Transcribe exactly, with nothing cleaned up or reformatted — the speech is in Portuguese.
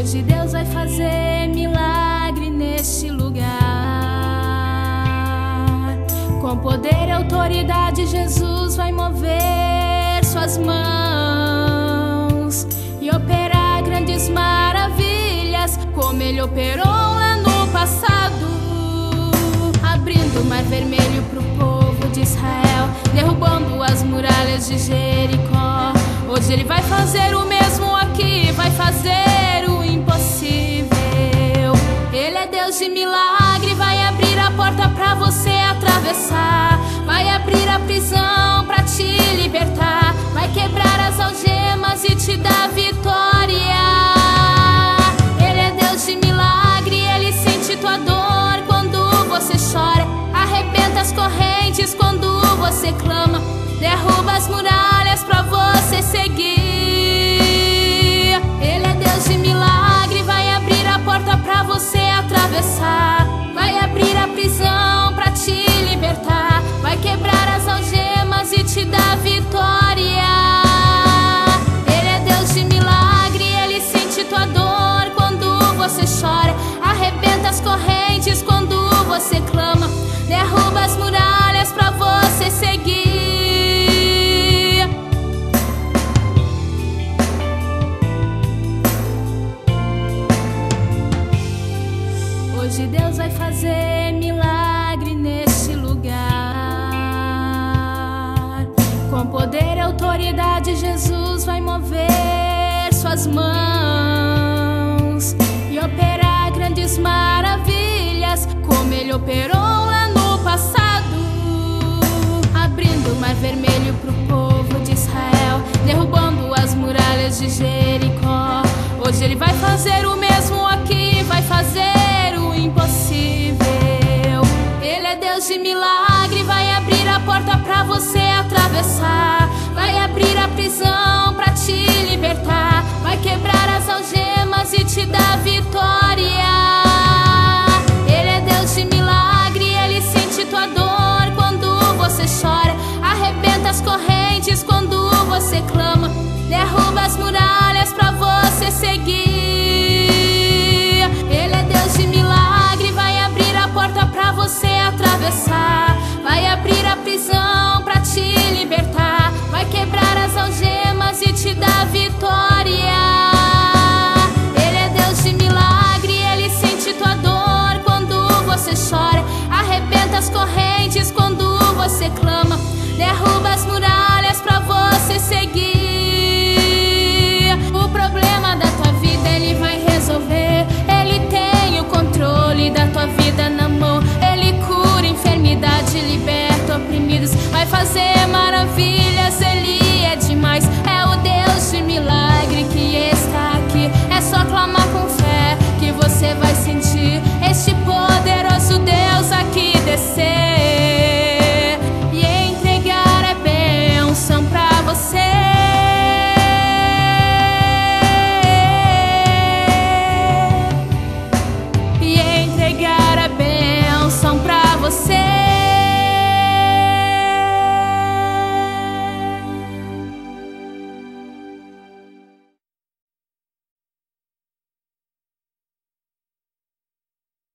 Hoje Deus vai fazer milagre neste lugar. Com poder e autoridade, Jesus vai mover suas mãos e operar grandes maravilhas, como Ele operou lá no passado, abrindo o mar vermelho pro povo de Israel, derrubando as muralhas de Jericó. Hoje Ele vai fazer o mesmo aqui, vai fazer o impossível. Ele é Deus de milagre, vai abrir a porta pra você atravessar, vai abrir a prisão pra te libertar, vai quebrar as algemas e te dar vitória. Ele é Deus de milagre, Ele sente tua dor quando você chora, arrebenta as correntes quando você clama, derruba as muralhas pra você seguir. Ele é Deus de milagre, vai abrir a porta pra você atravessar, vai abrir a prisão pra te libertar, vai quebrar as algemas e te dar vitória. Ele é Deus de milagre, Ele sente tua dor quando você chora, arrebenta as correntes quando você clama, derruba as muralhas pra você seguir. Hoje Deus vai fazer milagre neste lugar. Com poder e autoridade, Jesus vai mover suas mãos e operar grandes maravilhas, como Ele operou lá no passado, abrindo o mar vermelho pro povo de Israel, derrubando as muralhas de Jericó. Hoje Ele vai fazer o mesmo aqui, vai fazer o impossível. Ele é Deus de milagre, vai abrir a porta pra você atravessar, vai abrir a prisão pra te libertar, vai quebrar as algemas e te dar vitória. Ele é Deus de milagre, Ele sente tua dor quando você chora, arrebenta as correntes quando você clama, derruba as muralhas pra você seguir. Ele é Deus de milagre, vai abrir a porta pra você atravessar, vai abrir a prisão pra te libertar, vai quebrar as algemas e te dar vitória. Ele é Deus de milagre, Ele sente tua dor quando você chora, arrebenta as correntes quando você clama, derruba as muralhas pra você seguir.